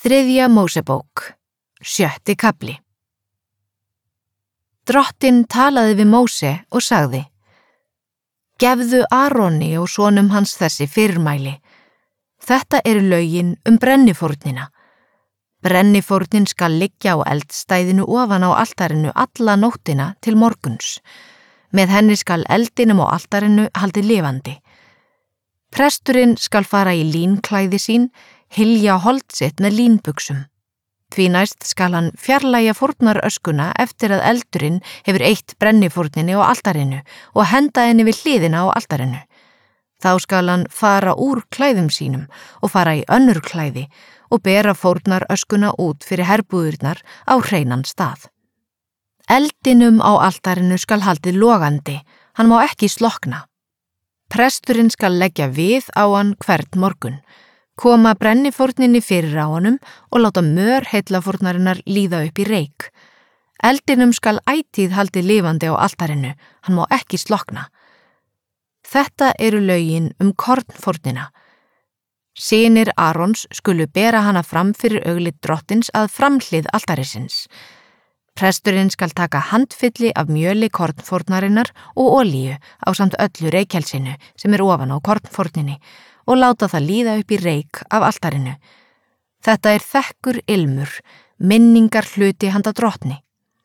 Þriðja Mósebók, 7. kafli. Drottinn talaði við Móse og sagði: Gefðu Aroni og sonum hans þessi fyrirmæli. Þetta eru lögin brennifórnina. Brennifórnin skal liggja á eldstæðinu ofan á altarinu alla nóttina til morguns. Með henni skal eldinum á altarinu haldið lifandi. Presturinn skal fara í línklæði sín, hylja hold sitt með línbuxum. Því næst skal hann fjarlægja fórnaröskuna eftir að eldurinn hefur eytt brennifórninni á altarinu og henda henni við hliðina á altarinu. Þá skal hann fara úr klæðum sínum og fara í önnur klæði og bera fórnaröskuna út fyrir herbúðurnar á hreinan stað. Eldinum á altarinu skal haldið logandi, hann má ekki slokna. Presturinn skal leggja við á hann hvern morgun, koma brennifórninni fyrir á honum og láta mör heillafórnarinnar líða upp í reyk. Eldinum skal ætíð haldið lifandi á altarinu, hann má ekki slokna. Þetta eru lögin kornfórnina. Synir Arons skulu bera hana fram fyrir augliti Drottins að framhlið altarisins. Presturinn skal taka handfylli af mjöli kornfórnarinnar og olíu ásamt öllu reykjelsinu sem ofan á kornfórninni og láta það líða upp í reyk af altarinu. Þetta er þekkur ilmur, minningar hluti handa Drottni.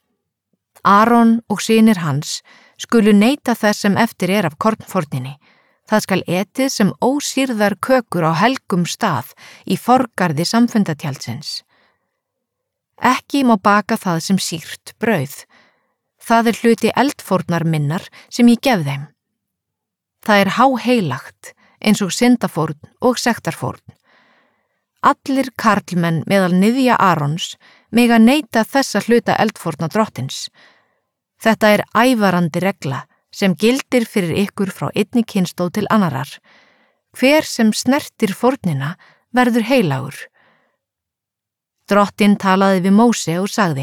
Aron og synir hans skulu neyta þess sem eftir er af kornfórninni. Það skal etið sem ósýrðar kökur á helgum stað í forgarði samfundatjaldsins. Ekki má baka það sem sýrt brauð. Það er hluti eldfórnar minnar sem ég gef þeim. Það er háheilagt, eins og syndafórn og sektarfórn. Allir karlmenn meðal niðja Arons mega neyta þessa hluta eldfórna Drottins. Þetta er ævarandi regla sem gildir fyrir ykkur frá einni kynslóð til annarar. Hver sem snertir fórnina verður heilagur. Drottinn talaði við Móse og sagði: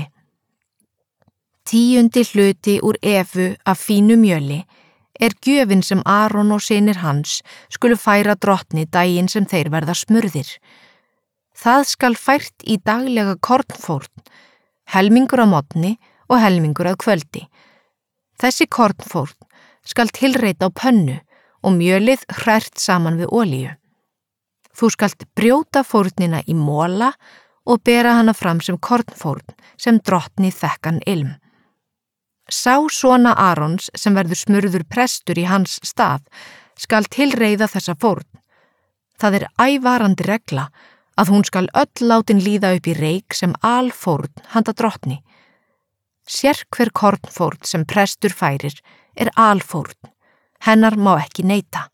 10. hluti úr efu af fínu mjöli er gjöfin sem Aron og synir hans skulu færa Drottni daginn sem þeir verða smurðir. Það skal fært í daglega kornfórn, helmingur að morgni og helmingur að kvöldi. Þessi kornfórn skal tilreita á pönnu og mjölið hrært saman við olíu. Þú skalt brjóta fórnina í mola og bera hana fram sem kornfórn sem Drottni þekkan ilm. Sá svona Arons sem verður smurður prestur í hans stað skal tilreiða þessa fórn. Það er ævarandi regla að hún skal öll látin líða upp í reyk sem alfórn handa Drottni. Sérhver kornfórn sem prestur færir er alfórn, hennar má ekki neyta.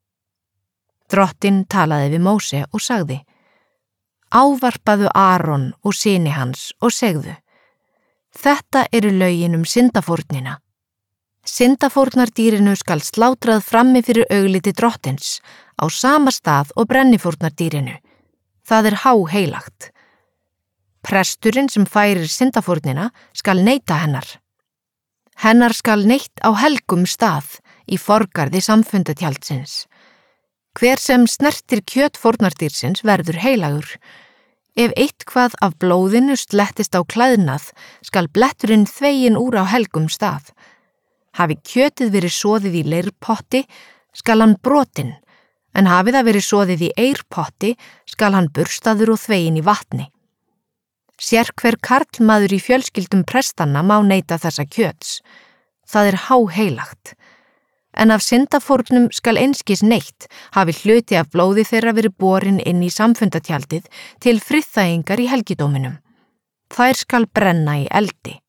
Drottinn talaði við Móse og sagði: Ávarpaðu Aron og syni hans og segðu: Þetta eru lögin syndafórnina. Syndafórnardýrinu skal slátrað frammi fyrir augliti Drottins á sama stað og brennifórnardýrinu. Það er háheilagt. Presturinn sem færir syndafórnina skal neyta hennar. Hennar skal neytt á helgum stað í forgarði samfundatjaldsins. Hver sem snertir kjöt fórnardýrsins verður heilagur. Ef eitthvað af blóðinu slettist á klæðnað, skal bletturinn þveginn úr á helgum stað. Hafi kjötið verið soðið í leirpotti, skal hann brotinn, en hafi það verið soðið í eirpotti, skal hann burstaður og þveginn í vatni. Sérhver karlmaður í fjölskyldum prestanna má neyta þessa kjöts. Það er háheilagt. En af syndafórnum skal einskis neytt, hafi hluti af blóði þeirra verið borin inn í samfundatjaldið til friðþægingar í helgidóminum. Þær skal brenna í eldi.